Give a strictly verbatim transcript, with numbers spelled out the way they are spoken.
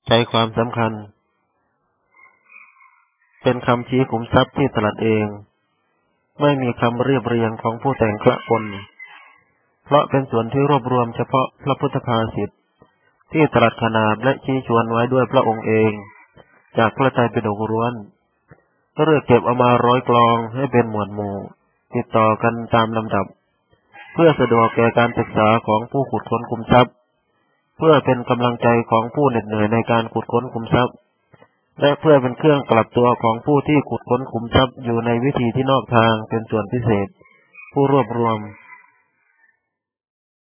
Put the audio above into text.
ใจความสำคัญเป็นคำชี้ขุมทรัพย์ที่ตรัสเองไม่มีคำเรียบเรียงของผู้แต่งคละปนเพราะเป็นส่วนที่รวบรวมเฉพาะพระพุทธภาษิตที่ตรัสขนาบและชี้ชวนไว้ด้วยพระองค์เองจากพระไตรปิฎกล้วนก็เรียกเก็บเอามาร้อยกลองให้เป็นหมวดหมู่ติดต่อกันตามลำดับเพื่อสะดวกแก่การศึกษาของผู้ขุดค้นขุมทรัพย์เพื่อเป็นกำลังใจของผู้เหน็ดเหนื่อยในการขุดค้นขุมทรัพย์และเพื่อเป็นเครื่องกลับตัวของผู้ที่ขุดค้นขุมทรัพย์อยู่ในวิธีที่นอกทางเป็นส่วนพิเศษผู้รวบรวม